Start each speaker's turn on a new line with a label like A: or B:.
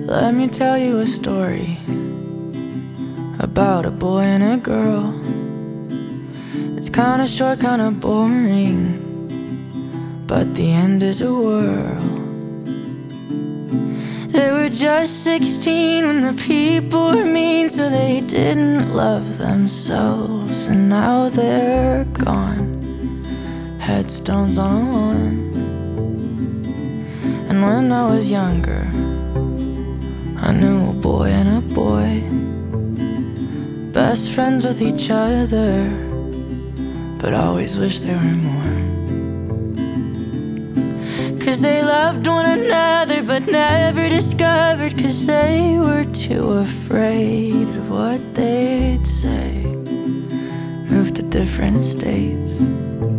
A: Let me tell you a story about a boy and a girl. It's kinda short, kinda boring, but the end is a whirl. They were just 16 when the people were mean, so they didn't love themselves. And now they're gone, headstones on a lawn. And when I was younger, I knew a boy and a boy, best friends with each other, but always wished there were more. 'Cause they loved one another but never discovered, 'cause they were too afraid of what they'd say. Moved to different states.